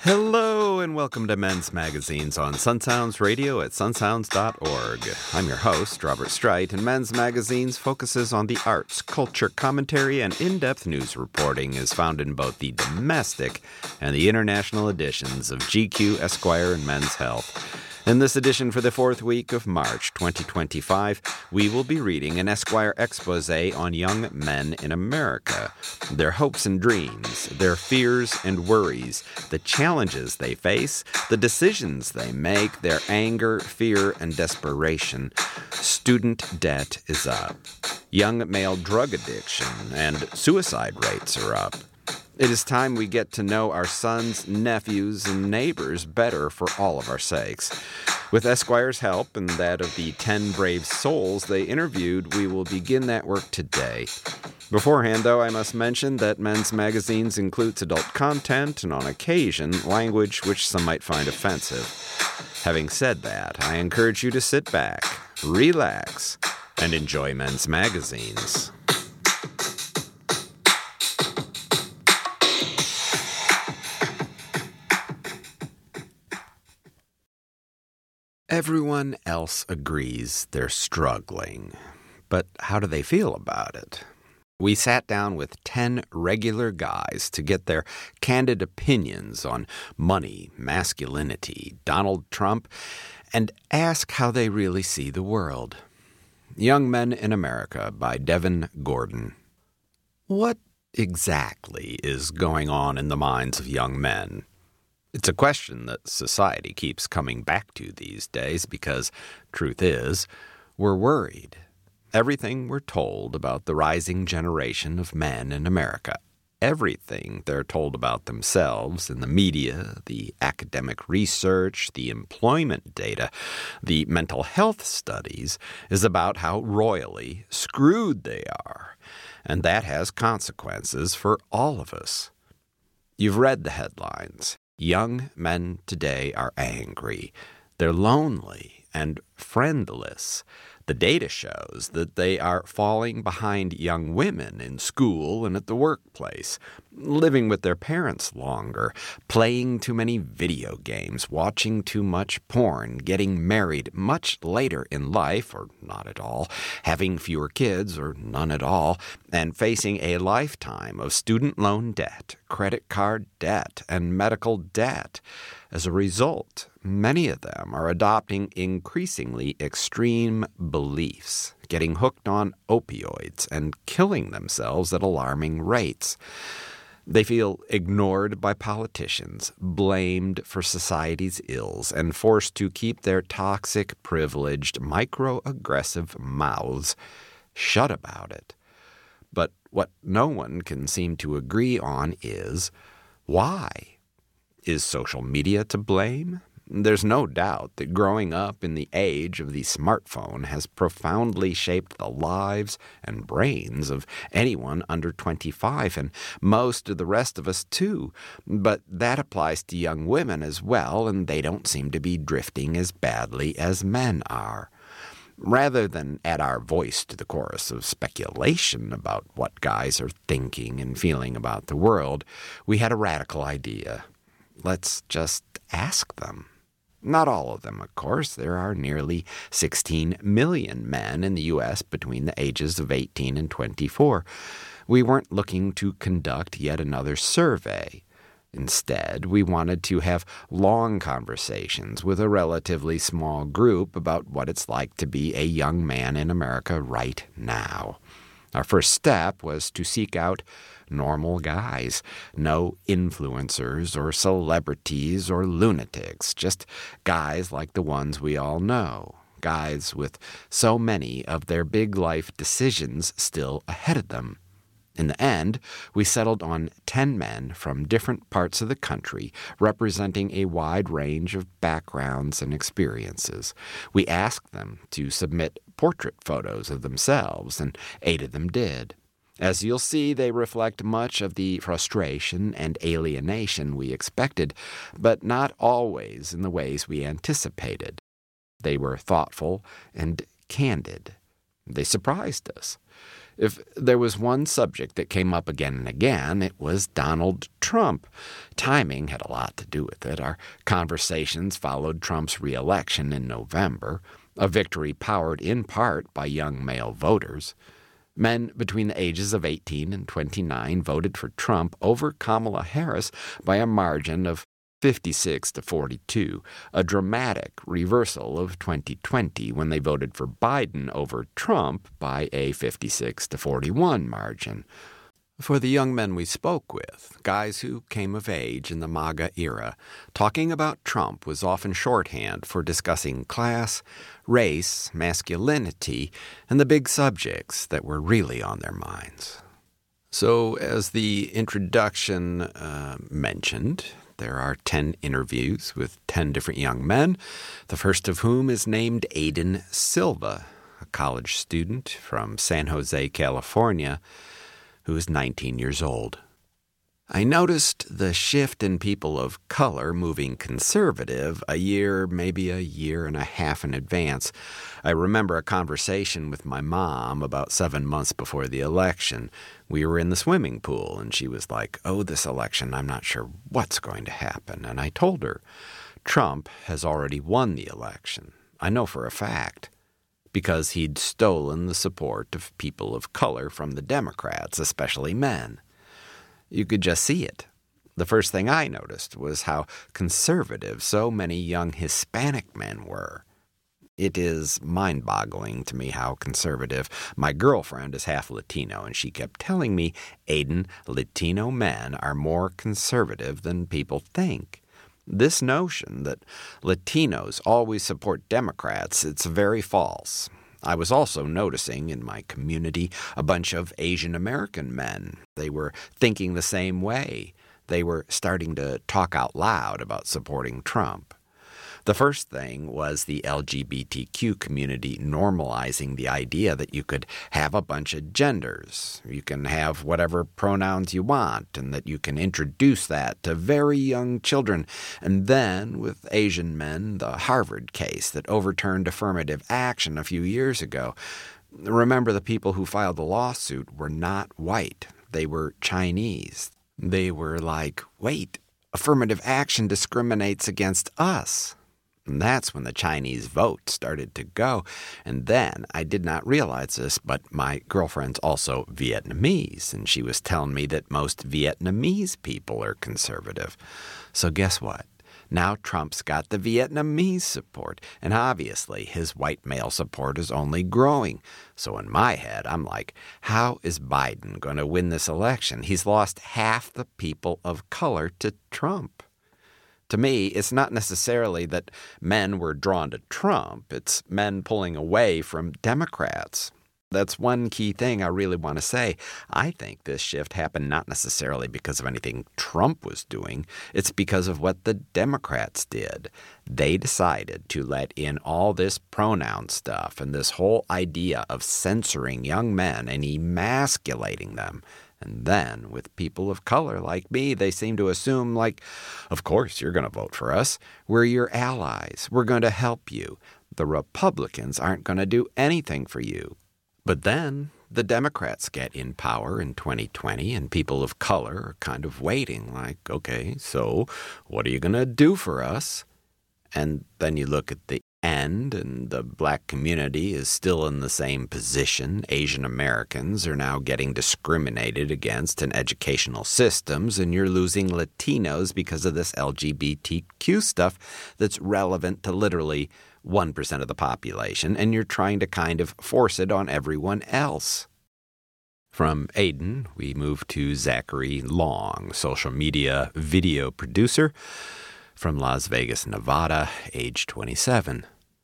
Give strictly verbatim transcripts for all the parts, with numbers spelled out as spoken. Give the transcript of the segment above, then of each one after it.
Hello and welcome to Men's Magazines on Sun Sounds Radio at sun sounds dot org. I'm your host, Robert Streit, and Men's Magazines focuses on the arts, culture, commentary, and in-depth news reporting is found in both the domestic and the international editions of G Q, Esquire, and Men's Health. In this edition for the fourth week of March twenty twenty-five, we will be reading an Esquire expose on young men in America, their hopes and dreams, their fears and worries, the challenges they face, the decisions they make, their anger, fear, and desperation. Student debt is up. Young male drug addiction and suicide rates are up. It is time we get to know our sons, nephews, and neighbors better for all of our sakes. With Esquire's help and that of the ten brave souls they interviewed, we will begin that work today. Beforehand, though, I must mention that Men's Magazines includes adult content and, on occasion, language which some might find offensive. Having said that, I encourage you to sit back, relax, and enjoy Men's Magazines. Everyone else agrees they're struggling, but how do they feel about it? We sat down with ten regular guys to get their candid opinions on money, masculinity, Donald Trump, and ask how they really see the world. Young Men in America by Devin Gordon. What exactly is going on in the minds of young men? It's a question that society keeps coming back to these days because, truth is, we're worried. Everything we're told about the rising generation of men in America, everything they're told about themselves in the media, the academic research, the employment data, the mental health studies, is about how royally screwed they are. And that has consequences for all of us. You've read the headlines. Young men today are angry. They're lonely and friendless. The data shows that they are falling behind young women in school and at the workplace, living with their parents longer, playing too many video games, watching too much porn, getting married much later in life, or not at all, having fewer kids, or none at all, and facing a lifetime of student loan debt, credit card debt, and medical debt. As a result, many of them are adopting increasingly extreme beliefs, getting hooked on opioids, and killing themselves at alarming rates. They feel ignored by politicians, blamed for society's ills, and forced to keep their toxic, privileged, microaggressive mouths shut about it. But what no one can seem to agree on is why. Is social media to blame? There's no doubt that growing up in the age of the smartphone has profoundly shaped the lives and brains of anyone under twenty-five, and most of the rest of us too. But that applies to young women as well, and they don't seem to be drifting as badly as men are. Rather than add our voice to the chorus of speculation about what guys are thinking and feeling about the world, we had a radical idea. Let's just ask them. Not all of them, of course. There are nearly sixteen million men in the U S between the ages of eighteen and twenty-four. We weren't looking to conduct yet another survey. Instead, we wanted to have long conversations with a relatively small group about what it's like to be a young man in America right now. Our first step was to seek out normal guys, no influencers or celebrities or lunatics, just guys like the ones we all know, guys with so many of their big life decisions still ahead of them. In the end, we settled on ten men from different parts of the country, representing a wide range of backgrounds and experiences. We asked them to submit portrait photos of themselves, and eight of them did. As you'll see, they reflect much of the frustration and alienation we expected, but not always in the ways we anticipated. They were thoughtful and candid. They surprised us. If there was one subject that came up again and again, it was Donald Trump. Timing had a lot to do with it. Our conversations followed Trump's re-election in November, a victory powered in part by young male voters. Men between the ages of eighteen and twenty-nine voted for Trump over Kamala Harris by a margin of fifty-six to forty-two, a dramatic reversal of twenty twenty when they voted for Biden over Trump by a fifty-six to forty-one margin. For the young men we spoke with, guys who came of age in the MAGA era, talking about Trump was often shorthand for discussing class, race, masculinity, and the big subjects that were really on their minds. So, as the introduction uh, mentioned, there are ten interviews with ten different young men, the first of whom is named Aiden Silva, a college student from San Jose, California, who is nineteen years old. I noticed the shift in people of color moving conservative a year, maybe a year and a half in advance. I remember a conversation with my mom about seven months before the election. We were in the swimming pool, and she was like, oh, this election, I'm not sure what's going to happen. And I told her, Trump has already won the election. I know for a fact, because he'd stolen the support of people of color from the Democrats, especially men. You could just see it. The first thing I noticed was how conservative so many young Hispanic men were. It is mind-boggling to me how conservative. My girlfriend is half Latino, and she kept telling me, Aiden, Latino men are more conservative than people think. This notion that Latinos always support Democrats, it's very false. I was also noticing in my community a bunch of Asian American men. They were thinking the same way. They were starting to talk out loud about supporting Trump. The first thing was the L G B T Q community normalizing the idea that you could have a bunch of genders. You can have whatever pronouns you want, and that you can introduce that to very young children. And then, with Asian men, the Harvard case that overturned affirmative action a few years ago. Remember, the people who filed the lawsuit were not white. They were Chinese. They were like, wait, affirmative action discriminates against us. And that's when the Chinese vote started to go. And then, I did not realize this, but my girlfriend's also Vietnamese, and she was telling me that most Vietnamese people are conservative. So guess what? Now Trump's got the Vietnamese support, and obviously his white male support is only growing. So in my head, I'm like, how is Biden going to win this election? He's lost half the people of color to Trump. To me, it's not necessarily that men were drawn to Trump. It's men pulling away from Democrats. That's one key thing I really want to say. I think this shift happened not necessarily because of anything Trump was doing. It's because of what the Democrats did. They decided to let in all this pronoun stuff and this whole idea of censoring young men and emasculating them. And then, with people of color like me, they seem to assume, like, of course you're going to vote for us. We're your allies. We're going to help you. The Republicans aren't going to do anything for you. But then the Democrats get in power in twenty twenty, and people of color are kind of waiting, like, okay, so what are you going to do for us? And then you look at the end, and the black community is still in the same position. Asian Americans are now getting discriminated against in educational systems, and you're losing Latinos because of this L G B T Q stuff that's relevant to literally one percent of the population, and you're trying to kind of force it on everyone else. From Aiden, we move to Zachary Long, social media video producer from Las Vegas, Nevada, age twenty-seven.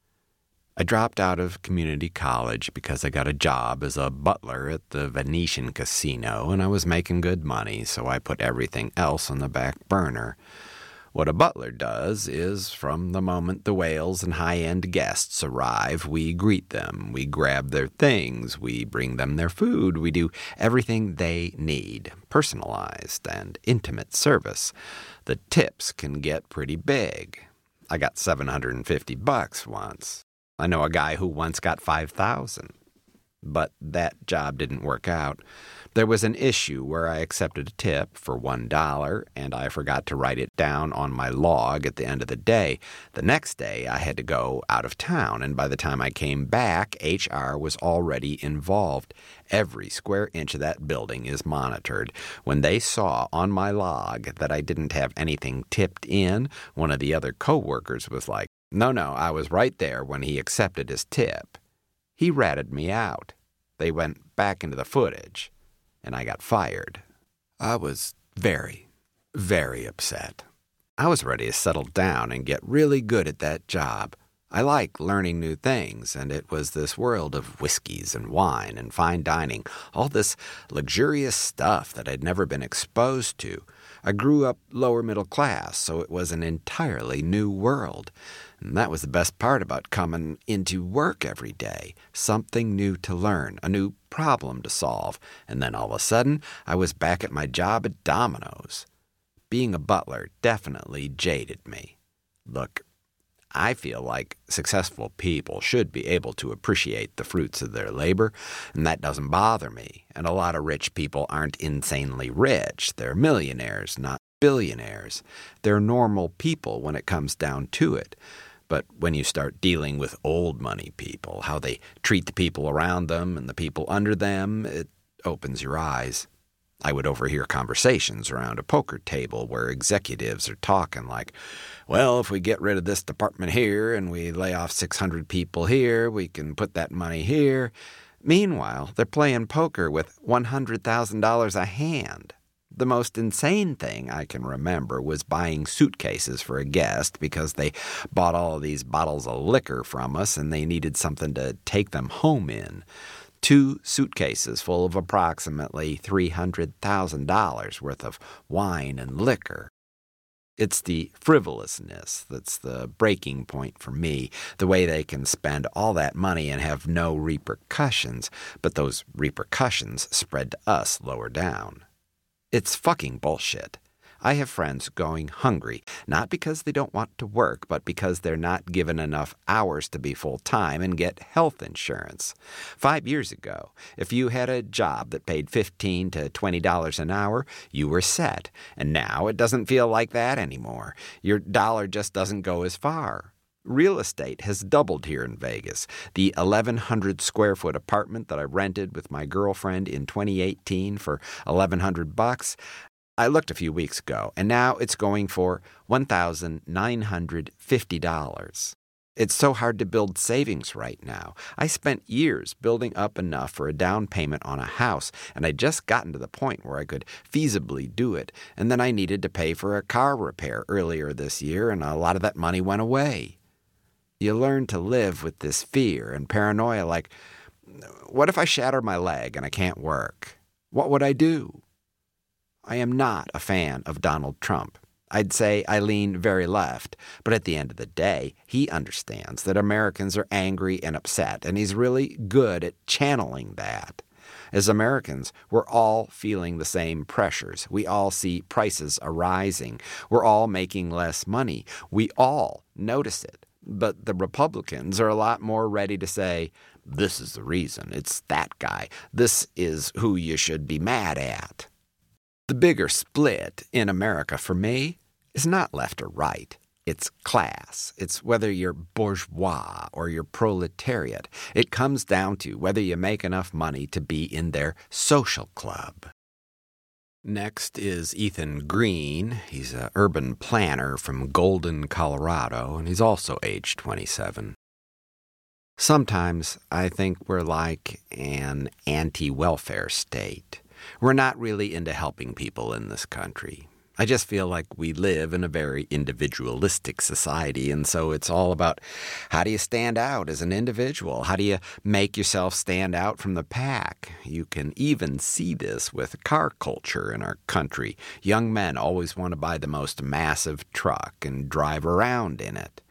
I dropped out of community college because I got a job as a butler at the Venetian Casino, and I was making good money, so I put everything else on the back burner. What a butler does is, from the moment the whales and high-end guests arrive, we greet them, we grab their things, we bring them their food, we do everything they need, personalized and intimate service. The tips can get pretty big. I got seven hundred fifty bucks once. I know a guy who once got five thousand. but that job didn't work out. There was an issue where I accepted a tip for one dollar, and I forgot to write it down on my log at the end of the day. The next day, I had to go out of town, and by the time I came back, H R was already involved. Every square inch of that building is monitored. When they saw on my log that I didn't have anything tipped in, one of the other coworkers was like, no, no, I was right there when he accepted his tip. He ratted me out. They went back into the footage, and I got fired. I was very, very upset. I was ready to settle down and get really good at that job. I like learning new things, and it was this world of whiskeys and wine and fine dining, all this luxurious stuff that I'd never been exposed to. I grew up lower middle class, so it was an entirely new world. And that was the best part about coming into work every day. Something new to learn, a new problem to solve. And then all of a sudden, I was back at my job at Domino's. Being a butler definitely jaded me. Look, I feel like successful people should be able to appreciate the fruits of their labor, and that doesn't bother me. And a lot of rich people aren't insanely rich. They're millionaires, not billionaires. They're normal people when it comes down to it. But when you start dealing with old money people, how they treat the people around them and the people under them, it opens your eyes. I would overhear conversations around a poker table where executives are talking like, well, if we get rid of this department here and we lay off six hundred people here, we can put that money here. Meanwhile, they're playing poker with one hundred thousand dollars a hand. The most insane thing I can remember was buying suitcases for a guest because they bought all of these bottles of liquor from us and they needed something to take them home in. Two suitcases full of approximately three hundred thousand dollars worth of wine and liquor. It's the frivolousness that's the breaking point for me, the way they can spend all that money and have no repercussions, but those repercussions spread to us lower down. It's fucking bullshit. I have friends going hungry, not because they don't want to work, but because they're not given enough hours to be full-time and get health insurance. Five years ago, if you had a job that paid fifteen to twenty dollars an hour, you were set. And now it doesn't feel like that anymore. Your dollar just doesn't go as far. Real estate has doubled here in Vegas. The eleven hundred square foot apartment that I rented with my girlfriend in twenty eighteen for eleven hundred bucks, I looked a few weeks ago, and now it's going for one thousand nine hundred fifty dollars. It's so hard to build savings right now. I spent years building up enough for a down payment on a house, and I'd just gotten to the point where I could feasibly do it, and then I needed to pay for a car repair earlier this year, and a lot of that money went away. You learn to live with this fear and paranoia like, what if I shatter my leg and I can't work? What would I do? I am not a fan of Donald Trump. I'd say I lean very left, but at the end of the day, he understands that Americans are angry and upset, and he's really good at channeling that. As Americans, we're all feeling the same pressures. We all see prices arising. We're all making less money. We all notice it. But the Republicans are a lot more ready to say, this is the reason, it's that guy, this is who you should be mad at. The bigger split in America for me is not left or right. It's class. It's whether you're bourgeois or you're proletariat. It comes down to whether you make enough money to be in their social club. Next is Ethan Green. He's an urban planner from Golden, Colorado, and he's also age twenty-seven. Sometimes I think we're like an anti-welfare state. We're not really into helping people in this country. I just feel like we live in a very individualistic society, and so it's all about how do you stand out as an individual? How do you make yourself stand out from the pack? You can even see this with car culture in our country. Young men always want to buy the most massive truck and drive around in it.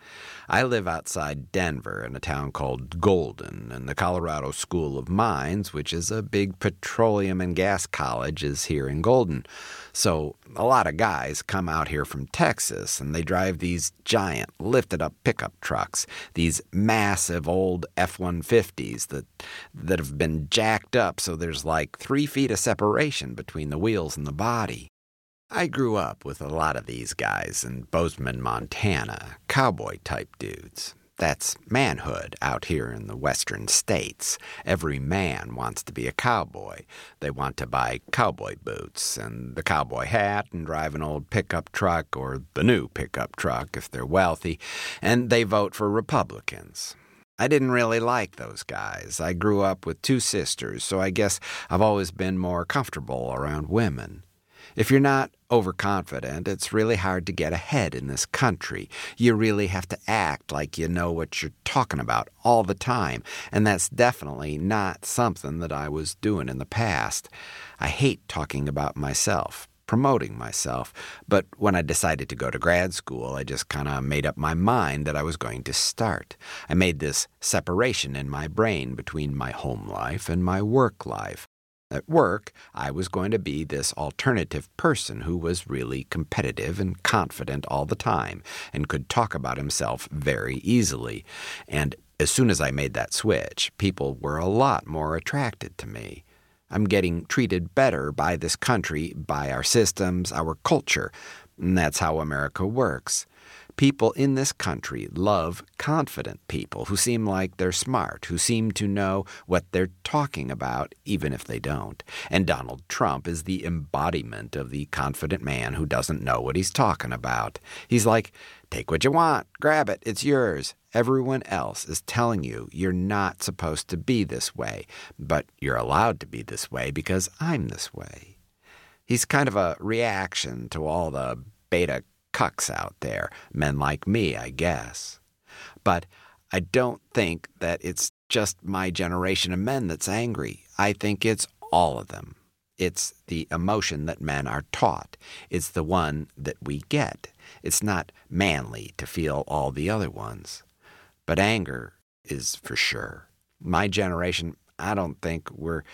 I live outside Denver in a town called Golden, and the Colorado School of Mines, which is a big petroleum and gas college, is here in Golden. So a lot of guys come out here from Texas, and they drive these giant lifted-up pickup trucks, these massive old F one fifties that, that have been jacked up so there's like three feet of separation between the wheels and the body. I grew up with a lot of these guys in Bozeman, Montana, cowboy-type dudes. That's manhood out here in the western states. Every man wants to be a cowboy. They want to buy cowboy boots and the cowboy hat and drive an old pickup truck or the new pickup truck if they're wealthy, and they vote for Republicans. I didn't really like those guys. I grew up with two sisters, so I guess I've always been more comfortable around women. If you're not overconfident, it's really hard to get ahead in this country. You really have to act like you know what you're talking about all the time, and that's definitely not something that I was doing in the past. I hate talking about myself, promoting myself, but when I decided to go to grad school, I just kind of made up my mind that I was going to start. I made this separation in my brain between my home life and my work life. At work, I was going to be this alternative person who was really competitive and confident all the time and could talk about himself very easily. And as soon as I made that switch, people were a lot more attracted to me. I'm getting treated better by this country, by our systems, our culture. And that's how America works. People in this country love confident people who seem like they're smart, who seem to know what they're talking about, even if they don't. And Donald Trump is the embodiment of the confident man who doesn't know what he's talking about. He's like, take what you want, grab it, it's yours. Everyone else is telling you you're not supposed to be this way, but you're allowed to be this way because I'm this way. He's kind of a reaction to all the beta cucks out there, men like me, I guess. But I don't think that it's just my generation of men that's angry. I think it's all of them. It's the emotion that men are taught. It's the one that we get. It's not manly to feel all the other ones. But anger is for sure. My generation, I don't think we're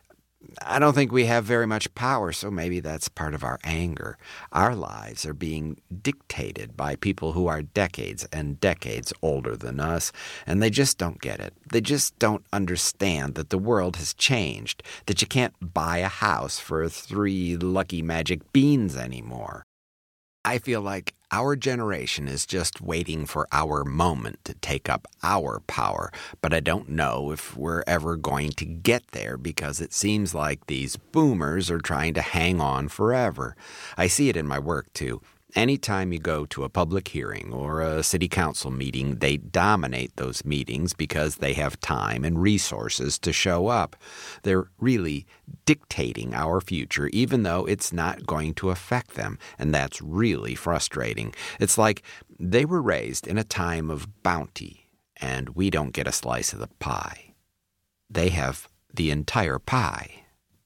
I don't think we have very much power, so maybe that's part of our anger. Our lives are being dictated by people who are decades and decades older than us, and they just don't get it. They just don't understand that the world has changed, that you can't buy a house for three lucky magic beans anymore. I feel like our generation is just waiting for our moment to take up our power, but I don't know if we're ever going to get there because it seems like these boomers are trying to hang on forever. I see it in my work, too. Anytime you go to a public hearing or a city council meeting, they dominate those meetings because they have time and resources to show up. They're really dictating our future, even though it's not going to affect them, and that's really frustrating. It's like they were raised in a time of bounty, and we don't get a slice of the pie. They have the entire pie.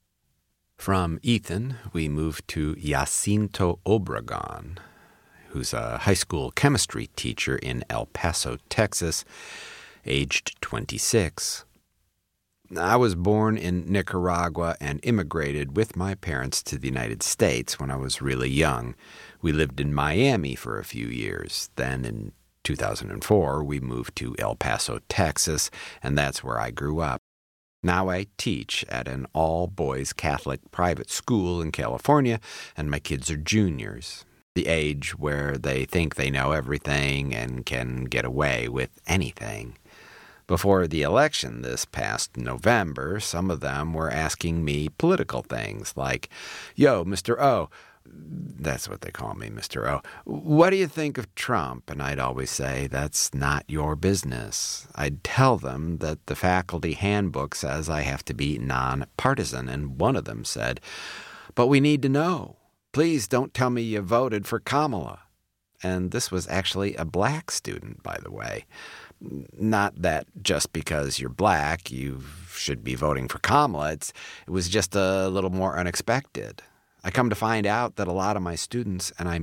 From Ethan, we move to Jacinto Obregon, who's a high school chemistry teacher in El Paso, Texas, aged twenty-six. I was born in Nicaragua and immigrated with my parents to the United States when I was really young. We lived in Miami for a few years. Then in two thousand four, we moved to El Paso, Texas, and that's where I grew up. Now I teach at an all-boys Catholic private school in California, and my kids are juniors, the age where they think they know everything and can get away with anything. Before the election this past November, some of them were asking me political things like, "Yo, Mister O," that's what they call me, Mister O, "what do you think of Trump?" And I'd always say, "That's not your business." I'd tell them that the faculty handbook says I have to be nonpartisan, and one of them said, "But we need to know. Please don't tell me you voted for Kamala." And this was actually a black student, by the way. Not that just because you're black, you should be voting for Kamala. It's, it was just a little more unexpected. I come to find out that a lot of my students, and I mean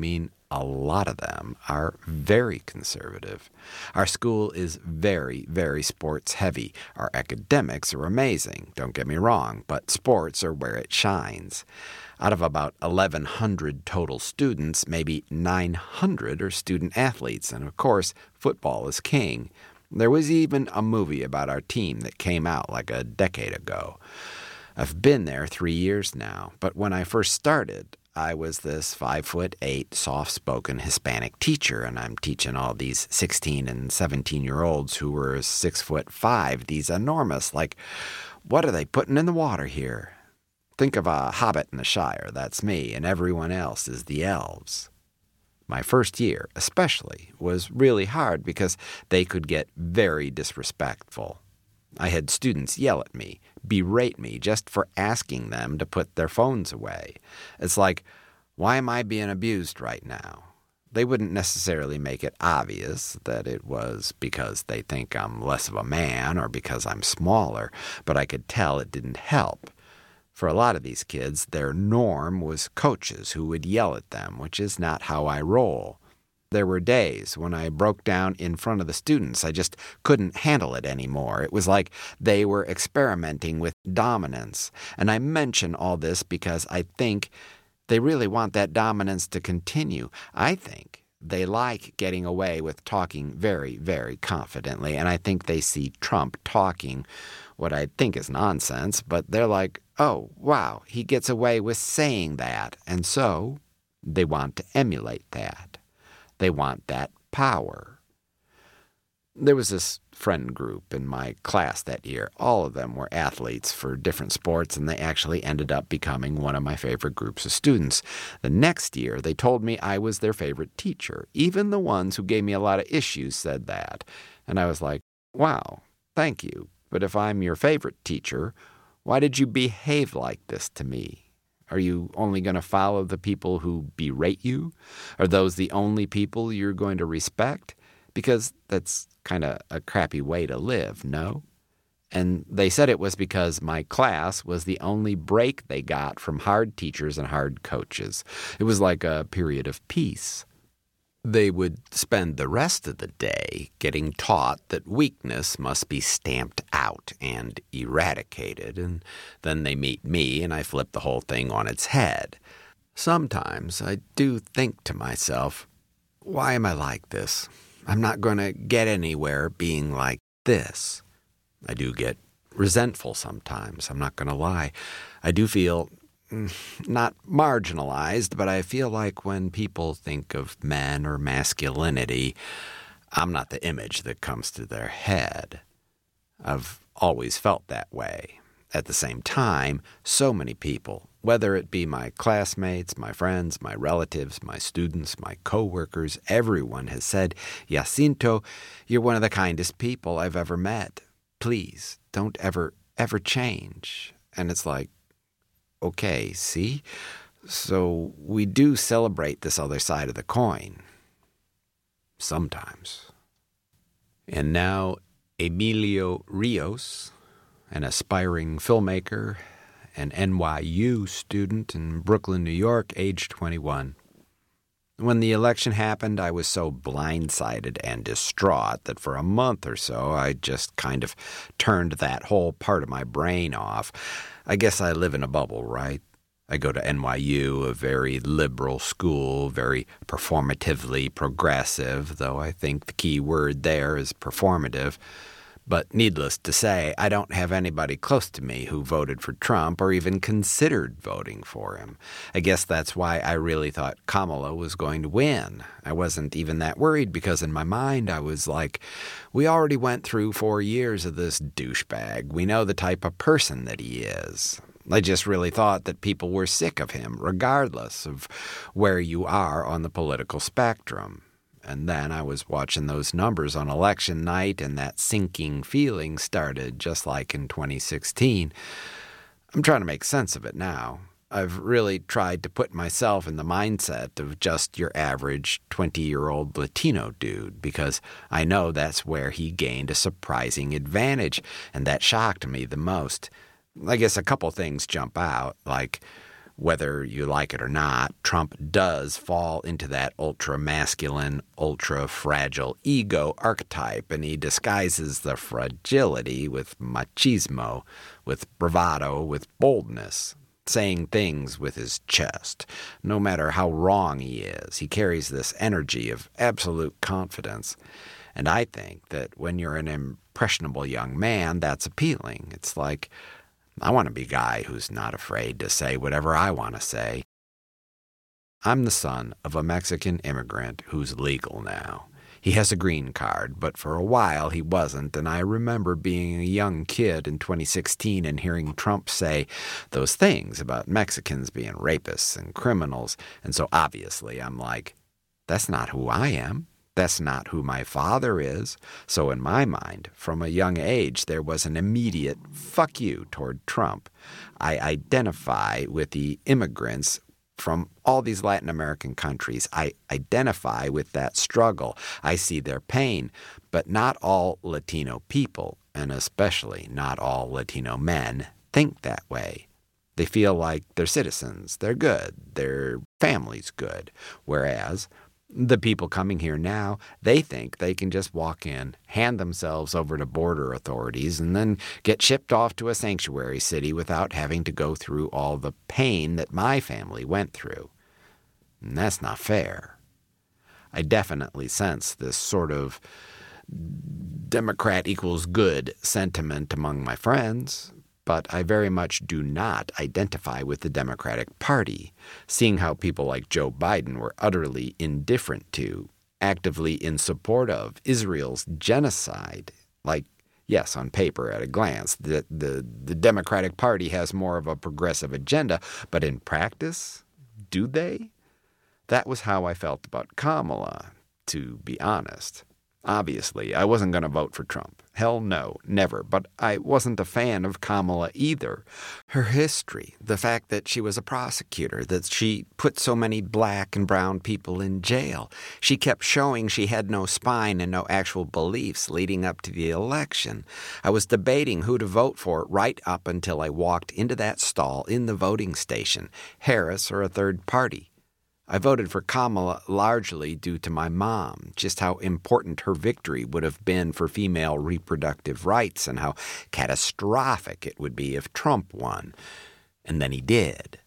a lot of them are very conservative. Our school is very, very sports heavy. Our academics are amazing, don't get me wrong, but sports are where it shines. Out of about eleven hundred total students, maybe nine hundred are student athletes, and of course, football is king. There was even a movie about our team that came out like a decade ago. I've been there three years now, but when I first started, I was this five foot eight, soft-spoken Hispanic teacher, and I'm teaching all these sixteen and seventeen-year-olds who were six foot five, these enormous, like, what are they putting in the water here? Think of a hobbit in the Shire, that's me, and everyone else is the elves. My first year, especially, was really hard because they could get very disrespectful. I had students yell at me, berate me just for asking them to put their phones away. It's like, why am I being abused right now? They wouldn't necessarily make it obvious that it was because they think I'm less of a man or because I'm smaller, but I could tell it didn't help. For a lot of these kids, their norm was coaches who would yell at them, which is not how I roll. There were days when I broke down in front of the students. I just couldn't handle it anymore. It was like they were experimenting with dominance. And I mention all this because I think they really want that dominance to continue. I think they like getting away with talking very, very confidently. And I think they see Trump talking what I think is nonsense, but they're like, oh, wow, he gets away with saying that. And so they want to emulate that. They want that power. There was this friend group in my class that year. All of them were athletes for different sports, and they actually ended up becoming one of my favorite groups of students. The next year, they told me I was their favorite teacher. Even the ones who gave me a lot of issues said that. And I was like, wow, thank you. But if I'm your favorite teacher, why did you behave like this to me? Are you only going to follow the people who berate you? Are those the only people you're going to respect? Because that's kind of a crappy way to live, no? And they said it was because my class was the only break they got from hard teachers and hard coaches. It was like a period of peace. They would spend the rest of the day getting taught that weakness must be stamped out and eradicated, and then they meet me and I flip the whole thing on its head. Sometimes I do think to myself, why am I like this? I'm not going to get anywhere being like this. I do get resentful sometimes, I'm not going to lie. I do feel not marginalized, but I feel like when people think of men or masculinity, I'm not the image that comes to their head. I've always felt that way. At the same time, so many people, whether it be my classmates, my friends, my relatives, my students, my coworkers, everyone has said, Jacinto, you're one of the kindest people I've ever met. Please, don't ever, ever change. And it's like, okay, see? So we do celebrate this other side of the coin. Sometimes. And now Emilio Rios, an aspiring filmmaker, an N Y U student in Brooklyn, New York, age twenty-one. When the election happened, I was so blindsided and distraught that for a month or so I just kind of turned that whole part of my brain off. I guess I live in a bubble, right? I go to N Y U, a very liberal school, very performatively progressive, though I think the key word there is performative. But needless to say, I don't have anybody close to me who voted for Trump or even considered voting for him. I guess that's why I really thought Kamala was going to win. I wasn't even that worried because in my mind I was like, we already went through four years of this douchebag. We know the type of person that he is. I just really thought that people were sick of him, regardless of where you are on the political spectrum. And then I was watching those numbers on election night, and that sinking feeling started just like in twenty sixteen. I'm trying to make sense of it now. I've really tried to put myself in the mindset of just your average twenty-year-old Latino dude, because I know that's where he gained a surprising advantage, and that shocked me the most. I guess a couple things jump out, like Whether you like it or not, Trump does fall into that ultra-masculine, ultra-fragile ego archetype, and he disguises the fragility with machismo, with bravado, with boldness, saying things with his chest. No matter how wrong he is, he carries this energy of absolute confidence. And I think that when you're an impressionable young man, that's appealing. It's like, I want to be a guy who's not afraid to say whatever I want to say. I'm the son of a Mexican immigrant who's legal now. He has a green card, but for a while he wasn't, and I remember being a young kid in twenty sixteen and hearing Trump say those things about Mexicans being rapists and criminals, and so obviously I'm like, that's not who I am. That's not who my father is. So in my mind, from a young age, there was an immediate fuck you toward Trump. I identify with the immigrants from all these Latin American countries. I identify with that struggle. I see their pain. But not all Latino people, and especially not all Latino men, think that way. They feel like they're citizens, they're good, their family's good, whereas the people coming here now, they think they can just walk in, hand themselves over to border authorities, and then get shipped off to a sanctuary city without having to go through all the pain that my family went through. And that's not fair. I definitely sense this sort of Democrat equals good sentiment among my friends, but I very much do not identify with the Democratic Party, seeing how people like Joe Biden were utterly indifferent to, actively in support of, Israel's genocide. Like, yes, on paper at a glance, the, the, the Democratic Party has more of a progressive agenda, but in practice, do they? That was how I felt about Kamala, to be honest. Obviously, I wasn't going to vote for Trump. Hell no, never. But I wasn't a fan of Kamala either. Her history, the fact that she was a prosecutor, that she put so many black and brown people in jail. She kept showing she had no spine and no actual beliefs leading up to the election. I was debating who to vote for right up until I walked into that stall in the voting station, Harris or a third party. I voted for Kamala largely due to my mom, just how important her victory would have been for female reproductive rights and how catastrophic it would be if Trump won. And then he did.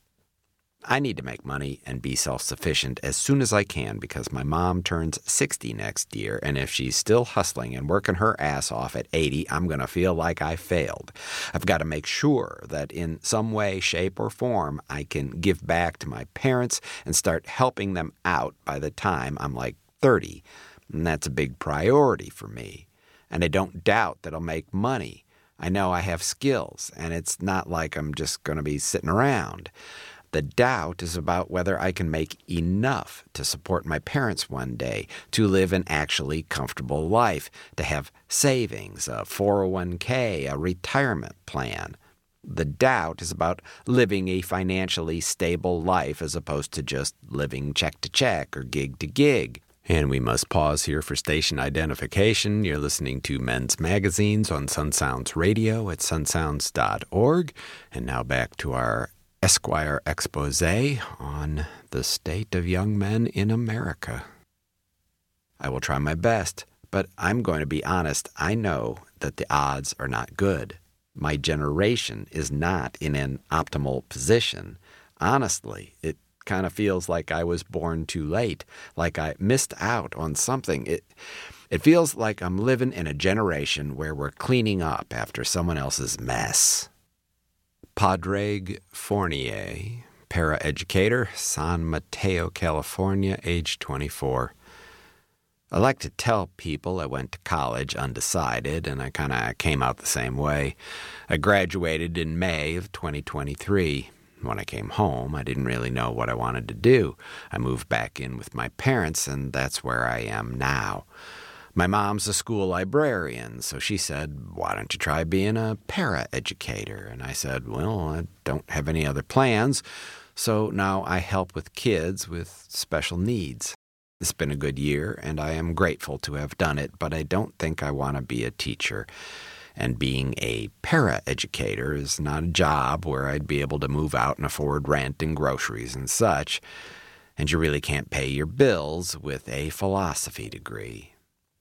I need to make money and be self-sufficient as soon as I can because my mom turns sixty next year, and if she's still hustling and working her ass off at eighty, I'm going to feel like I failed. I've got to make sure that in some way, shape, or form, I can give back to my parents and start helping them out by the time I'm like thirty. And that's a big priority for me. And I don't doubt that I'll make money. I know I have skills, and it's not like I'm just going to be sitting around. The doubt is about whether I can make enough to support my parents one day, to live an actually comfortable life, to have savings, a four oh one k, a retirement plan. The doubt is about living a financially stable life as opposed to just living check to check or gig to gig. And we must pause here for station identification. You're listening to Men's Magazines on Sun Sounds Radio at sun sounds dot org. And now back to our Esquire expose on the state of young men in America. I will try my best, but I'm going to be honest. I know that the odds are not good. My generation is not in an optimal position. Honestly, it kind of feels like I was born too late, like I missed out on something. It, it feels like I'm living in a generation where we're cleaning up after someone else's mess. Padraig Fournier, paraeducator, San Mateo, California, age twenty-four. I like to tell people I went to college undecided, and I kind of came out the same way. I graduated in May of twenty twenty-three. When I came home, I didn't really know what I wanted to do. I moved back in with my parents, and that's where I am now. My mom's a school librarian, so she said, why don't you try being a paraeducator? And I said, well, I don't have any other plans, so now I help with kids with special needs. It's been a good year, and I am grateful to have done it, but I don't think I want to be a teacher. And being a para-educator is not a job where I'd be able to move out and afford rent and groceries and such, and you really can't pay your bills with a philosophy degree.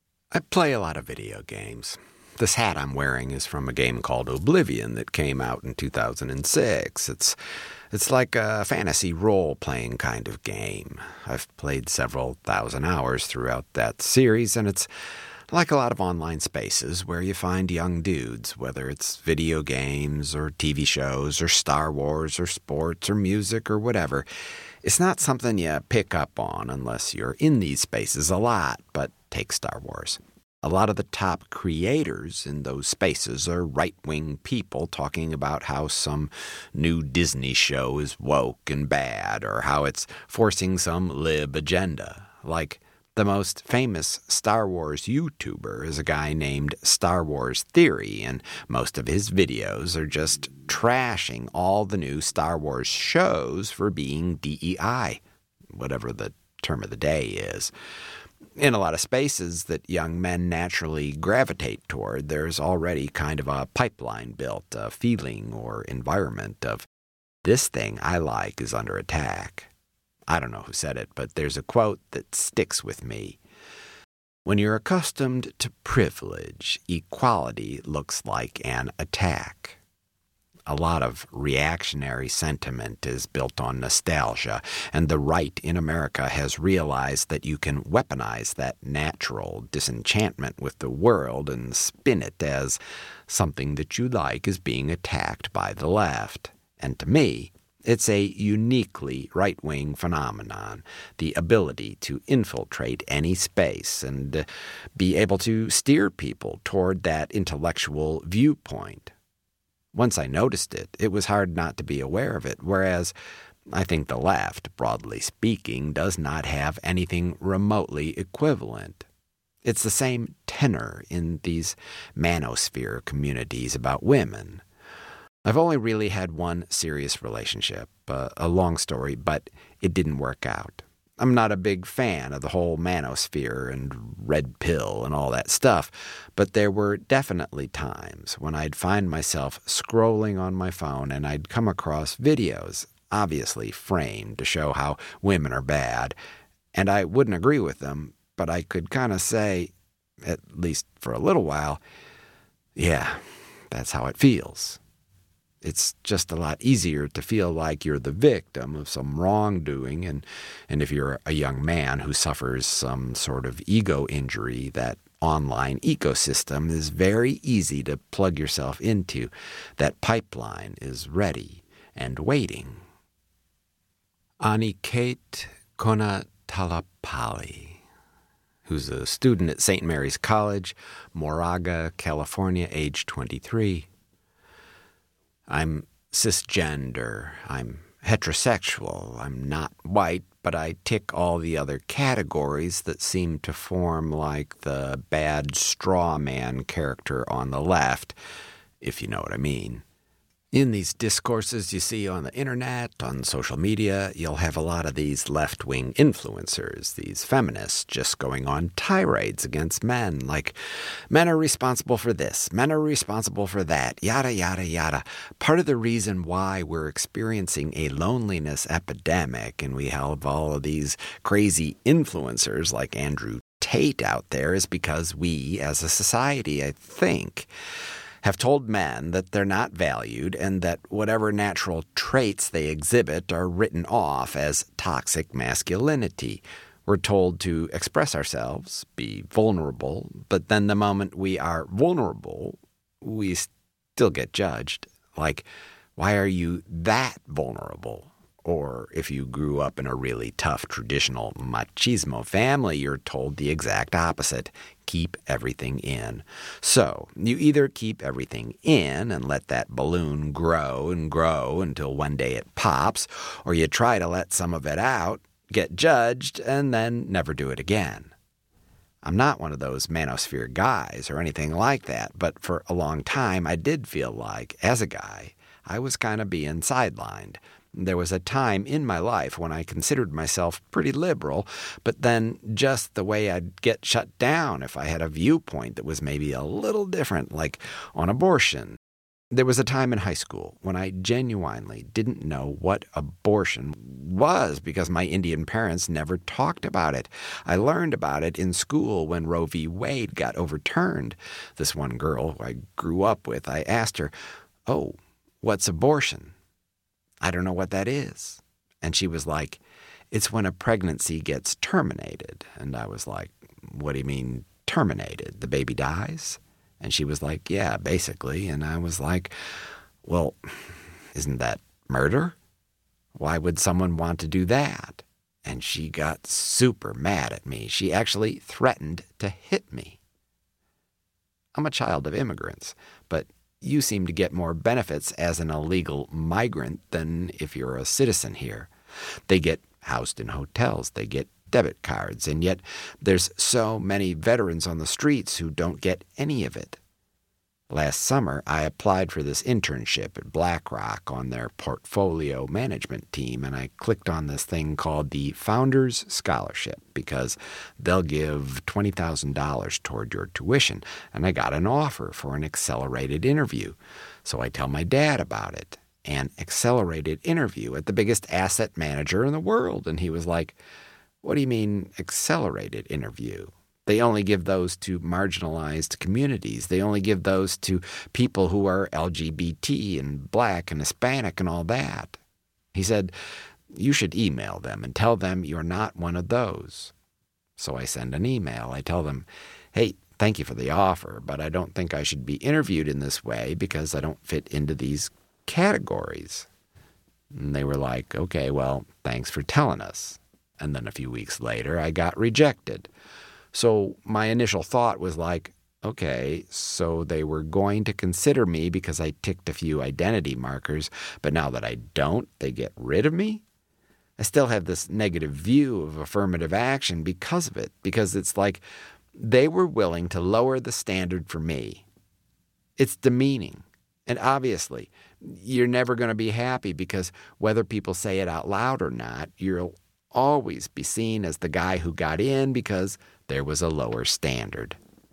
I play a lot of video games. This hat I'm wearing is from a game called Oblivion that came out in two thousand six. It's it's like a fantasy role-playing kind of game. I've played several thousand hours throughout that series, and it's like a lot of online spaces where you find young dudes, whether it's video games or T V shows or Star Wars or sports or music or whatever. It's not something you pick up on unless you're in these spaces a lot, but take Star Wars. A lot of the top creators in those spaces are right-wing people talking about how some new Disney show is woke and bad, or how it's forcing some lib agenda. Like, the most famous Star Wars YouTuber is a guy named Star Wars Theory, and most of his videos are just trashing all the new Star Wars shows for being D E I, whatever the term of the day is. In a lot of spaces that young men naturally gravitate toward, there's already kind of a pipeline built, a feeling or environment of, this thing I like is under attack. I don't know who said it, but there's a quote that sticks with me. When you're accustomed to privilege, equality looks like an attack. A lot of reactionary sentiment is built on nostalgia, and the right in America has realized that you can weaponize that natural disenchantment with the world and spin it as something that you like is being attacked by the left. And to me, it's a uniquely right-wing phenomenon, the ability to infiltrate any space and be able to steer people toward that intellectual viewpoint. Once I noticed it, it was hard not to be aware of it, whereas I think the left, broadly speaking, does not have anything remotely equivalent. It's the same tenor in these manosphere communities about women. I've only really had one serious relationship, uh, a long story, but it didn't work out. I'm not a big fan of the whole manosphere and red pill and all that stuff, but there were definitely times when I'd find myself scrolling on my phone and I'd come across videos, obviously framed to show how women are bad, and I wouldn't agree with them, but I could kind of say, at least for a little while, yeah, that's how it feels. It's just a lot easier to feel like you're the victim of some wrongdoing, and, and if you're a young man who suffers some sort of ego injury, that online ecosystem is very easy to plug yourself into. That pipeline is ready and waiting. Aniket Konatalapalli, who's a student at Saint Mary's College, Moraga, California, age twenty-three. I'm cisgender, I'm heterosexual, I'm not white, but I tick all the other categories that seem to form like the bad straw man character on the left, if you know what I mean. In these discourses you see on the internet, on social media, you'll have a lot of these left-wing influencers, these feminists just going on tirades against men, like, men are responsible for this, men are responsible for that, yada, yada, yada. Part of the reason why we're experiencing a loneliness epidemic and we have all of these crazy influencers like Andrew Tate out there is because we, as a society, I think, have told men that they're not valued and that whatever natural traits they exhibit are written off as toxic masculinity. We're told to express ourselves, be vulnerable, but then the moment we are vulnerable, we still get judged. Like, why are you that vulnerable? Or if you grew up in a really tough traditional machismo family, you're told the exact opposite. Keep everything in. So you either keep everything in and let that balloon grow and grow until one day it pops, or you try to let some of it out, get judged, and then never do it again. I'm not one of those manosphere guys or anything like that, but for a long time I did feel like, as a guy, I was kind of being sidelined. There was a time in my life when I considered myself pretty liberal, but then just the way I'd get shut down if I had a viewpoint that was maybe a little different, like on abortion. There was a time in high school when I genuinely didn't know what abortion was because my Indian parents never talked about it. I learned about it in school when Roe v. Wade got overturned. This one girl who I grew up with, I asked her, "Oh, what's abortion?" "I don't know what that is." And she was like, "It's when a pregnancy gets terminated." And I was like, "What do you mean terminated? The baby dies?" And she was like, "Yeah, basically." And I was like, "Well, isn't that murder? Why would someone want to do that?" And she got super mad at me. She actually threatened to hit me. I'm a child of immigrants, but you seem to get more benefits as an illegal migrant than if you're a citizen here. They get housed in hotels, they get debit cards, and yet there's so many veterans on the streets who don't get any of it. Last summer, I applied for this internship at BlackRock on their portfolio management team, and I clicked on this thing called the Founders Scholarship because they'll give twenty thousand dollars toward your tuition, and I got an offer for an accelerated interview. So I tell my dad about it, an accelerated interview at the biggest asset manager in the world, and he was like, "What do you mean accelerated interview? They only give those to marginalized communities. They only give those to people who are L G B T and black and Hispanic and all that." He said, "You should email them and tell them you're not one of those." So I send an email. I tell them, "Hey, thank you for the offer, but I don't think I should be interviewed in this way because I don't fit into these categories." And they were like, "Okay, well, thanks for telling us." And then a few weeks later, I got rejected. So my initial thought was like, okay, so they were going to consider me because I ticked a few identity markers, but now that I don't, they get rid of me? I still have this negative view of affirmative action because of it, because it's like they were willing to lower the standard for me. It's demeaning. And obviously, you're never going to be happy because whether people say it out loud or not, you'll always be seen as the guy who got in because there was a lower standard.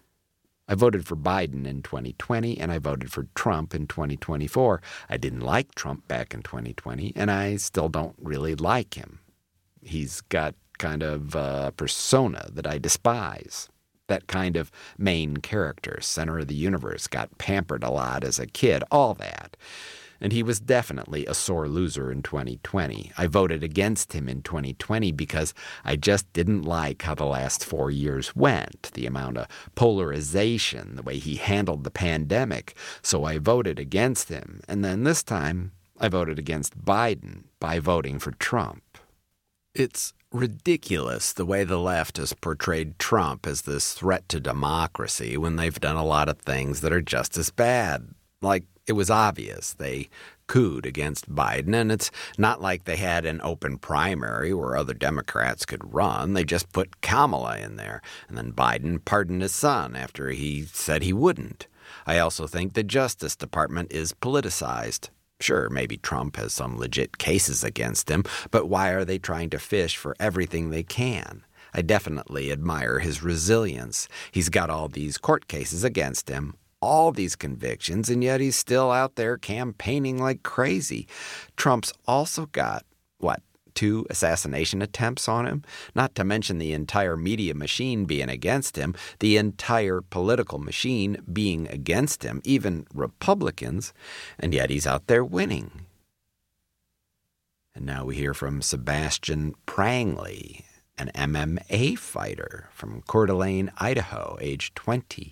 I voted for Biden in twenty twenty, and I voted for Trump in twenty twenty-four. I didn't like Trump back in twenty twenty, and I still don't really like him. He's got kind of a persona that I despise. That kind of main character, center of the universe, got pampered a lot as a kid, all that. And he was definitely a sore loser in twenty twenty. I voted against him in twenty twenty because I just didn't like how the last four years went, the amount of polarization, the way he handled the pandemic. So I voted against him. And then this time, I voted against Biden by voting for Trump. It's ridiculous the way the left has portrayed Trump as this threat to democracy when they've done a lot of things that are just as bad. Like, it was obvious they cooed against Biden, and it's not like they had an open primary where other Democrats could run. They just put Kamala in there, and then Biden pardoned his son after he said he wouldn't. I also think the Justice Department is politicized. Sure, maybe Trump has some legit cases against him, but why are they trying to fish for everything they can? I definitely admire his resilience. He's got all these court cases against him, all these convictions, and yet he's still out there campaigning like crazy. Trump's also got, what, two assassination attempts on him? Not to mention the entire media machine being against him, the entire political machine being against him, even Republicans, and yet he's out there winning. And now we hear from Sebastian Prangley, an M M A fighter from Coeur d'Alene, Idaho, age twenty.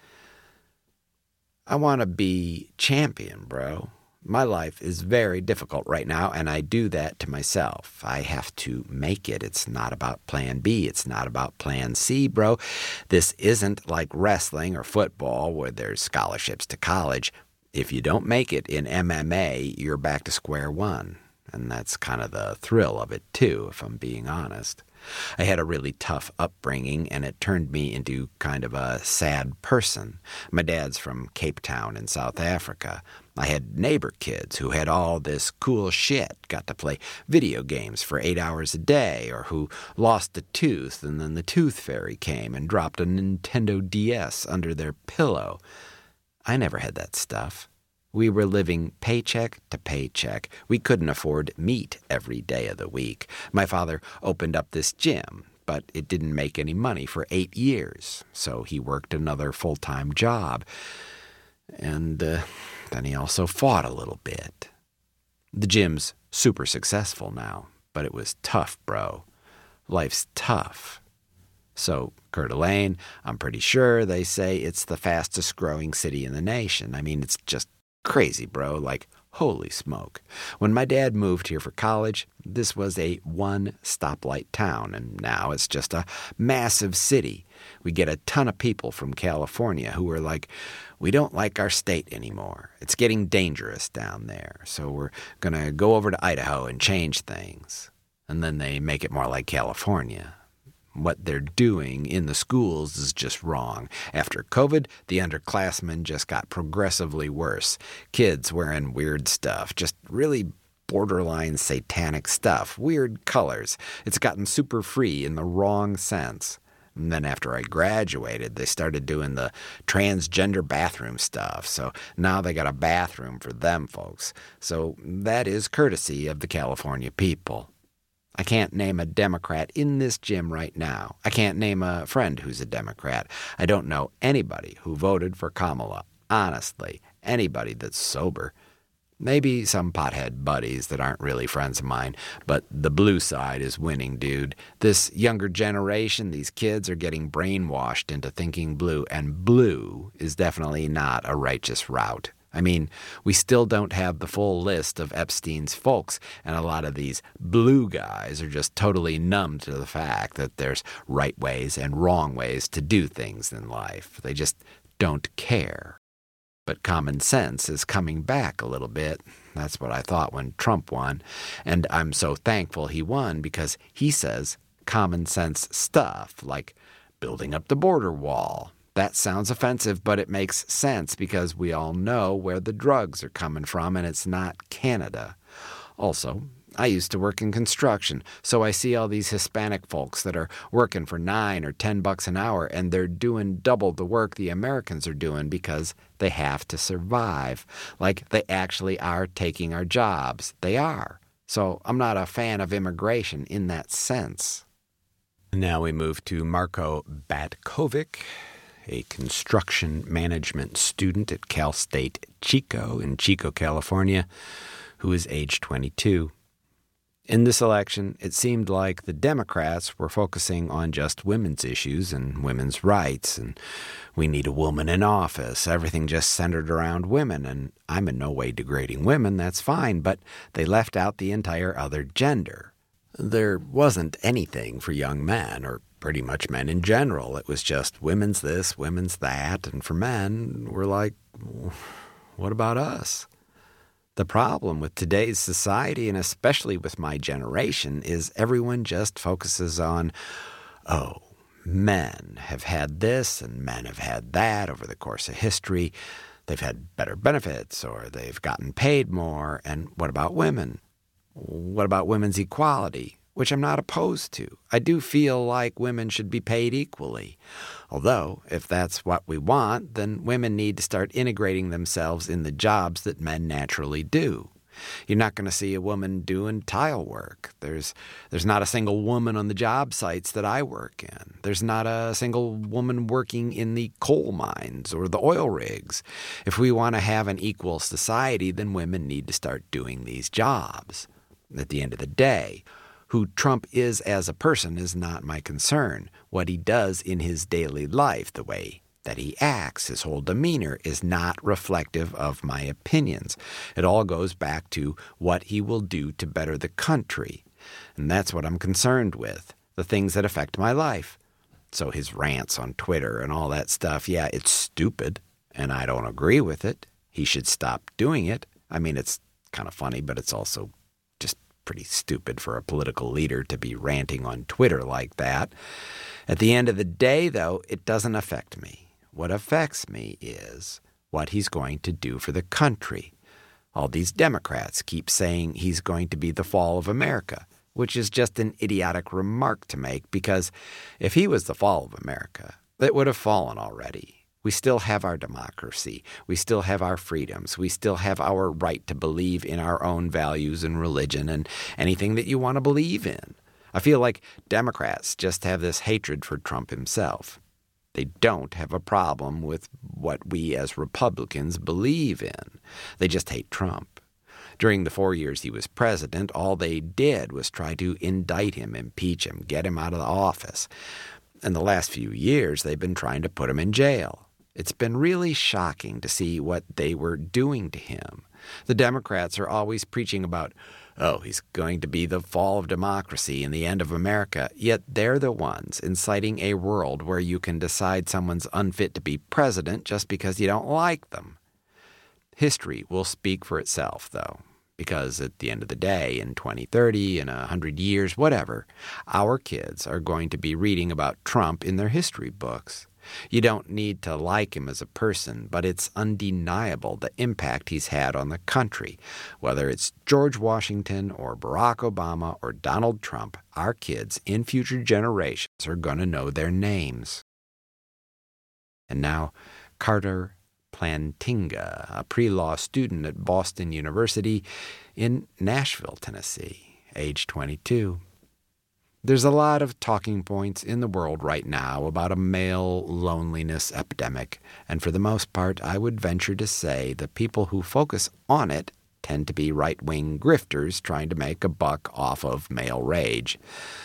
I want to be champion, bro. My life is very difficult right now, and I do that to myself. I have to make it. It's not about plan B. It's not about plan C, bro. This isn't like wrestling or football where there's scholarships to college. If you don't make it in M M A, you're back to square one. And that's kind of the thrill of it, too, if I'm being honest. I had a really tough upbringing, and it turned me into kind of a sad person. My dad's from Cape Town in South Africa. I had neighbor kids who had all this cool shit, got to play video games for eight hours a day, or who lost a tooth and then the tooth fairy came and dropped a Nintendo D S under their pillow. I never had that stuff. We were living paycheck to paycheck. We couldn't afford meat every day of the week. My father opened up this gym, but it didn't make any money for eight years, so he worked another full-time job. And uh, then he also fought a little bit. The gym's super successful now, but it was tough, bro. Life's tough. So, Coeur d'Alene, I'm pretty sure they say it's the fastest growing city in the nation. I mean, it's just crazy, bro. Like, holy smoke. When my dad moved here for college, this was a one stoplight town, and now it's just a massive city. We get a ton of people from California who are like, we don't like our state anymore. It's getting dangerous down there, so we're going to go over to Idaho and change things. And then they make it more like California. What they're doing in the schools is just wrong. After COVID, the underclassmen just got progressively worse. Kids wearing weird stuff, just really borderline satanic stuff, weird colors. It's gotten super free in the wrong sense. And then after I graduated, they started doing the transgender bathroom stuff. So now they got a bathroom for them folks. So that is courtesy of the California people. I can't name a Democrat in this gym right now. I can't name a friend who's a Democrat. I don't know anybody who voted for Kamala. Honestly, anybody that's sober. Maybe some pothead buddies that aren't really friends of mine, but the blue side is winning, dude. This younger generation, these kids are getting brainwashed into thinking blue, and blue is definitely not a righteous route. I mean, we still don't have the full list of Epstein's folks, and a lot of these blue guys are just totally numb to the fact that there's right ways and wrong ways to do things in life. They just don't care. But common sense is coming back a little bit. That's what I thought when Trump won, and I'm so thankful he won because he says common sense stuff like building up the border wall. That sounds offensive, but it makes sense because we all know where the drugs are coming from, and it's not Canada. Also, I used to work in construction, so I see all these Hispanic folks that are working for nine or ten bucks an hour, and they're doing double the work the Americans are doing because they have to survive. Like, they actually are taking our jobs. They are. So I'm not a fan of immigration in that sense. Now we move to Marco Batkovic, a construction management student at Cal State Chico in Chico, California, who is age twenty-two. In this election, it seemed like the Democrats were focusing on just women's issues and women's rights, and we need a woman in office. Everything just centered around women, and I'm in no way degrading women, that's fine, but they left out the entire other gender. There wasn't anything for young men, or pretty much men in general. It was just women's this, women's that, and for men, we're like, what about us? The problem with today's society, and especially with my generation, is everyone just focuses on, oh, men have had this and men have had that over the course of history. They've had better benefits or they've gotten paid more. And what about women? What about women's equality, which I'm not opposed to? I do feel like women should be paid equally. Although, if that's what we want, then women need to start integrating themselves in the jobs that men naturally do. You're not going to see a woman doing tile work. There's there's not a single woman on the job sites that I work in. There's not a single woman working in the coal mines or the oil rigs. If we want to have an equal society, then women need to start doing these jobs. At the end of the day, who Trump is as a person is not my concern. What he does in his daily life, the way that he acts, his whole demeanor, is not reflective of my opinions. It all goes back to what he will do to better the country. And that's what I'm concerned with, the things that affect my life. So his rants on Twitter and all that stuff, yeah, it's stupid, and I don't agree with it. He should stop doing it. I mean, it's kind of funny, but it's also just pretty stupid for a political leader to be ranting on Twitter like that. At the end of the day, though, it doesn't affect me. What affects me is what he's going to do for the country. All these Democrats keep saying he's going to be the fall of America, which is just an idiotic remark to make because if he was the fall of America, it would have fallen already. We still have our democracy. We still have our freedoms. We still have our right to believe in our own values and religion and anything that you want to believe in. I feel like Democrats just have this hatred for Trump himself. They don't have a problem with what we as Republicans believe in. They just hate Trump. During the four years he was president, all they did was try to indict him, impeach him, get him out of the office. In the last few years, they've been trying to put him in jail. It's been really shocking to see what they were doing to him. The Democrats are always preaching about, oh, he's going to be the fall of democracy and the end of America, yet they're the ones inciting a world where you can decide someone's unfit to be president just because you don't like them. History will speak for itself, though, because at the end of the day, in twenty thirty, in a hundred years, whatever, our kids are going to be reading about Trump in their history books. You don't need to like him as a person, but it's undeniable the impact he's had on the country. Whether it's George Washington or Barack Obama or Donald Trump, our kids in future generations are going to know their names. And now, Carter Plantinga, a pre-law student at Boston University in Nashville, Tennessee, age twenty-two. There's a lot of talking points in the world right now about a male loneliness epidemic, and for the most part, I would venture to say the people who focus on it tend to be right-wing grifters trying to make a buck off of male rage.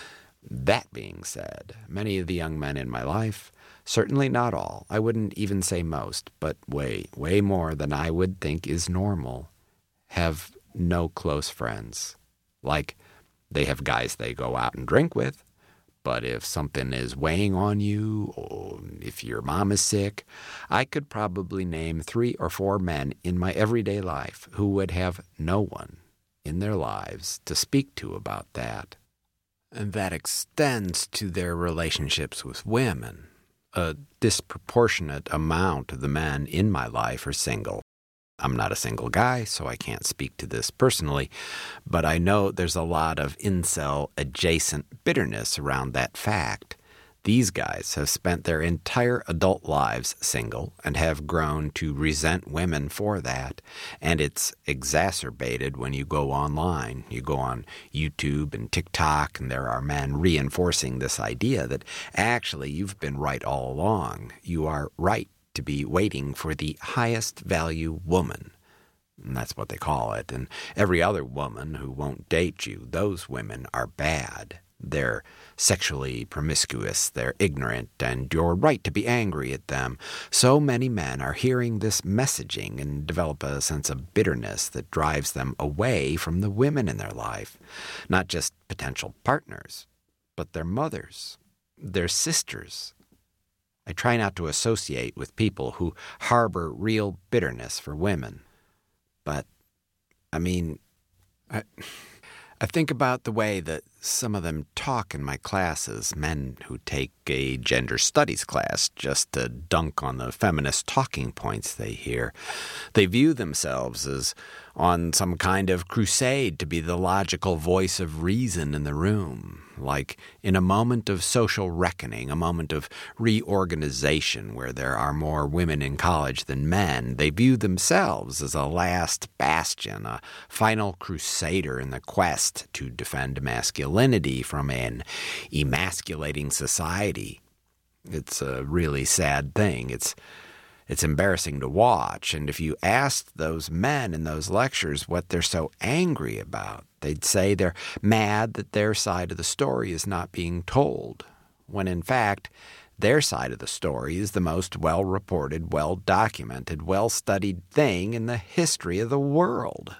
That being said, many of the young men in my life, certainly not all, I wouldn't even say most, but way, way more than I would think is normal, have no close friends. Like, they have guys they go out and drink with, but if something is weighing on you, or if your mom is sick, I could probably name three or four men in my everyday life who would have no one in their lives to speak to about that. And that extends to their relationships with women. A disproportionate amount of the men in my life are single. I'm not a single guy, so I can't speak to this personally, but I know there's a lot of incel-adjacent bitterness around that fact. These guys have spent their entire adult lives single and have grown to resent women for that, and it's exacerbated when you go online. You go on YouTube and TikTok, and there are men reinforcing this idea that actually you've been right all along. You are right to be waiting for the highest value woman. And that's what they call it. And every other woman who won't date you, those women are bad. They're sexually promiscuous, they're ignorant, and you're right to be angry at them. So many men are hearing this messaging and develop a sense of bitterness that drives them away from the women in their life. Not just potential partners, but their mothers, their sisters. I try not to associate with people who harbor real bitterness for women. But, I mean, I, I think about the way that some of them talk in my classes, men who take a gender studies class just to dunk on the feminist talking points they hear. They view themselves as on some kind of crusade to be the logical voice of reason in the room. Like in a moment of social reckoning, a moment of reorganization where there are more women in college than men, they view themselves as a last bastion, a final crusader in the quest to defend masculinity from an emasculating society. It's a really sad thing. It's It's embarrassing to watch, and if you asked those men in those lectures what they're so angry about, they'd say they're mad that their side of the story is not being told, when in fact, their side of the story is the most well-reported, well-documented, well-studied thing in the history of the world.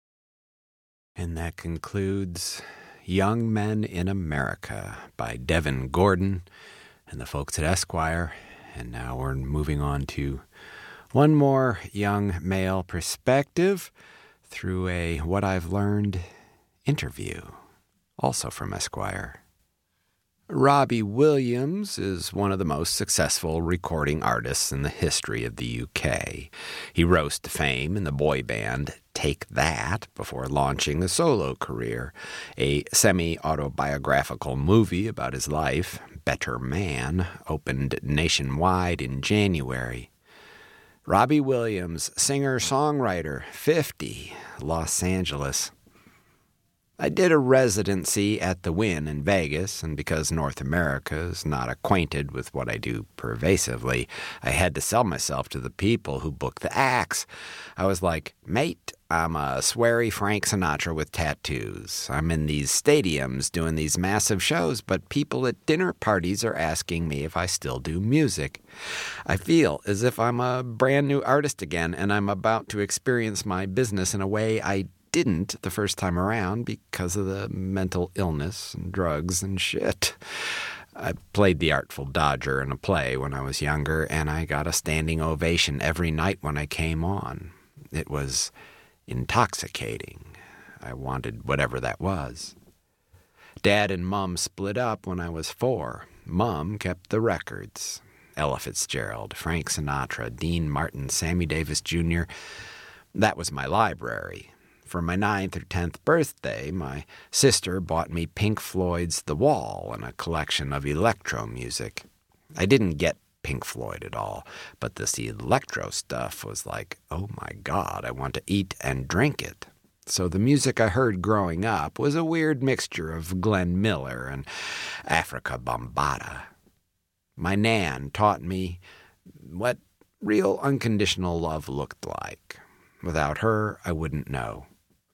And that concludes Young Men in America by Devin Gordon and the folks at Esquire. And now we're moving on to one more young male perspective through a What I've Learned interview, also from Esquire. Robbie Williams is one of the most successful recording artists in the history of the U K. He rose to fame in the boy band Take That before launching a solo career. A semi-autobiographical movie about his life, Better Man, opened nationwide in January. Robbie Williams, singer-songwriter, fifty, Los Angeles. I did a residency at the Wynn in Vegas, and because North America is not acquainted with what I do pervasively, I had to sell myself to the people who book the acts. I was like, mate, I'm a sweary Frank Sinatra with tattoos. I'm in these stadiums doing these massive shows, but people at dinner parties are asking me if I still do music. I feel as if I'm a brand new artist again, and I'm about to experience my business in a way I didn't the first time around because of the mental illness and drugs and shit. I played the Artful Dodger in a play when I was younger, and I got a standing ovation every night when I came on. It was intoxicating. I wanted whatever that was. Dad and Mum split up when I was four. Mum kept the records. Ella Fitzgerald, Frank Sinatra, Dean Martin, Sammy Davis Junior That was my library. For my ninth or tenth birthday, my sister bought me Pink Floyd's The Wall and a collection of electro music. I didn't get Pink Floyd at all, but this electro stuff was like, oh my God, I want to eat and drink it. So the music I heard growing up was a weird mixture of Glenn Miller and Africa Bambaataa. My Nan taught me what real unconditional love looked like. Without her, I wouldn't know.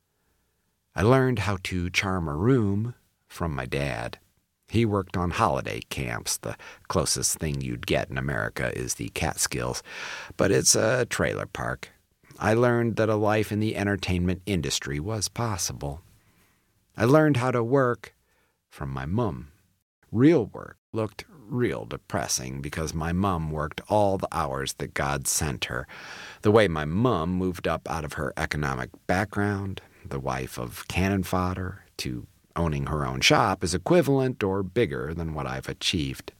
I learned how to charm a room from my dad. He worked on holiday camps. The closest thing you'd get in America is the Catskills, but it's a trailer park. I learned that a life in the entertainment industry was possible. I learned how to work from my mum. Real work looked real depressing because my mum worked all the hours that God sent her. The way my mum moved up out of her economic background, the wife of cannon fodder, to owning her own shop is equivalent or bigger than what I've achieved.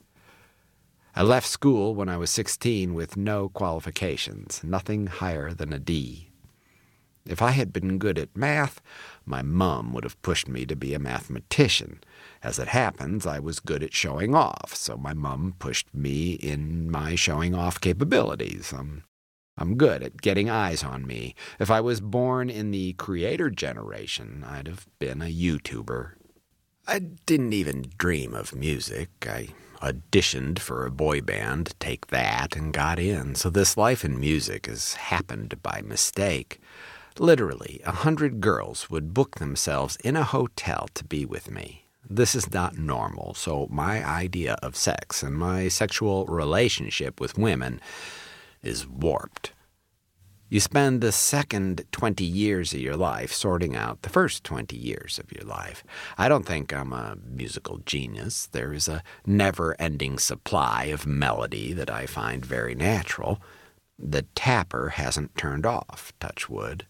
I left school when I was sixteen with no qualifications, nothing higher than a D. If I had been good at math, my mum would have pushed me to be a mathematician. As it happens, I was good at showing off, so my mum pushed me in my showing off capabilities. Um, I'm good at getting eyes on me. If I was born in the creator generation, I'd have been a YouTuber. I didn't even dream of music. I auditioned for a boy band, Take That, and got in. So this life in music has happened by mistake. Literally, a hundred girls would book themselves in a hotel to be with me. This is not normal, so my idea of sex and my sexual relationship with women is warped. You spend the second twenty years of your life sorting out the first twenty years of your life. I don't think I'm a musical genius. There is a never-ending supply of melody that I find very natural. The tapper hasn't turned off, touch wood.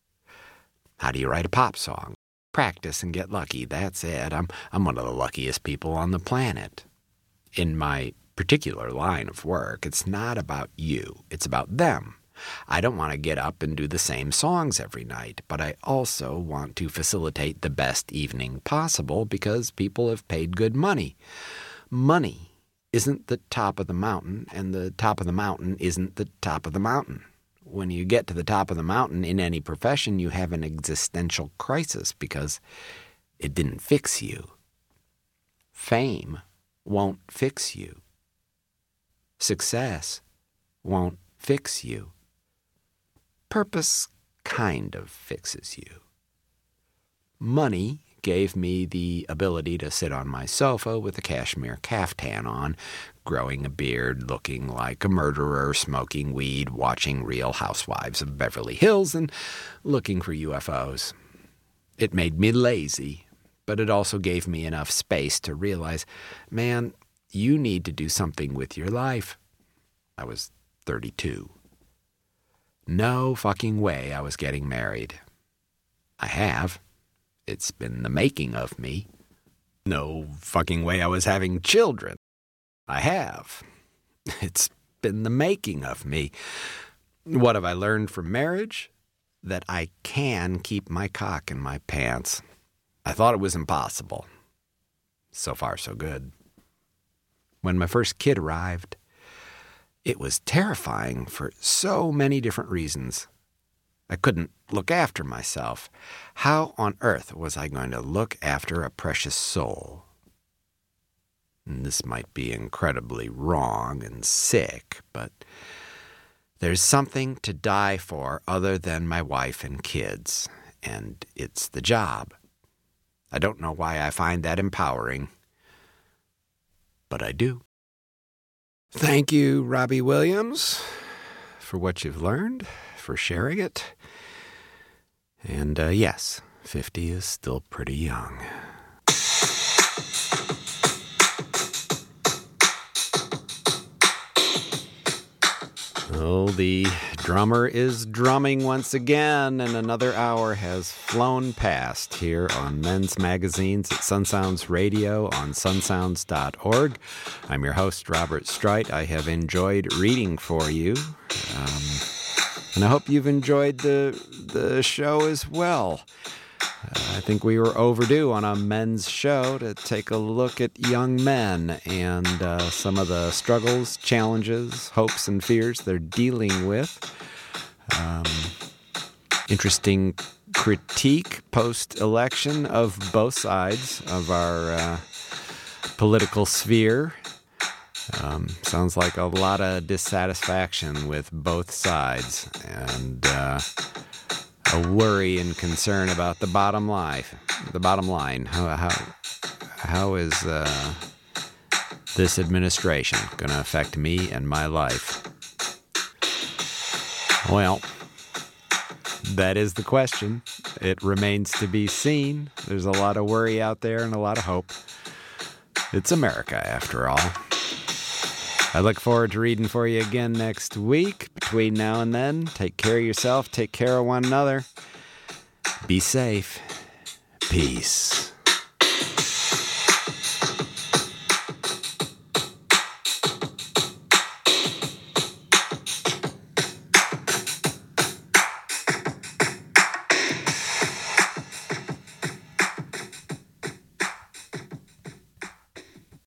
How do you write a pop song? Practice and get lucky, that's it. I'm, I'm one of the luckiest people on the planet. In my particular line of work, it's not about you, it's about them. I don't want to get up and do the same songs every night, but I also want to facilitate the best evening possible because people have paid good money. Money isn't the top of the mountain, and the top of the mountain isn't the top of the mountain. When you get to the top of the mountain in any profession, you have an existential crisis because it didn't fix you. Fame won't fix you. Success won't fix you. Purpose kind of fixes you. Money gave me the ability to sit on my sofa with a cashmere caftan on, growing a beard, looking like a murderer, smoking weed, watching Real Housewives of Beverly Hills, and looking for U F Os. It made me lazy, but it also gave me enough space to realize, man, you need to do something with your life. I was thirty-two. No fucking way I was getting married. I have. It's been the making of me. No fucking way I was having children. I have. It's been the making of me. What have I learned from marriage? That I can keep my cock in my pants. I thought it was impossible. So far, so good. When my first kid arrived, it was terrifying for so many different reasons. I couldn't look after myself. How on earth was I going to look after a precious soul? And this might be incredibly wrong and sick, but there's something to die for other than my wife and kids, and it's the job. I don't know why I find that empowering, but I do. Thank you, Robbie Williams, for what you've learned, for sharing it. And uh, yes, fifty is still pretty young. Oh, the drummer is drumming once again, and another hour has flown past here on Men's Magazines at Sunsounds Radio on sunsounds dot org. I'm your host, Robert Streit. I have enjoyed reading for you, um, and I hope you've enjoyed the the show as well. Uh, I think we were overdue on a men's show to take a look at young men and uh, some of the struggles, challenges, hopes, and fears they're dealing with. Um, interesting critique post-election of both sides of our uh, political sphere. Um, sounds like a lot of dissatisfaction with both sides, and uh, a worry and concern about the bottom line. The bottom line. How how how is uh, this administration going to affect me and my life? Well, that is the question. It remains to be seen. There's a lot of worry out there and a lot of hope. It's America, after all. I look forward to reading for you again next week. Between now and then, take care of yourself, take care of one another. Be safe. Peace.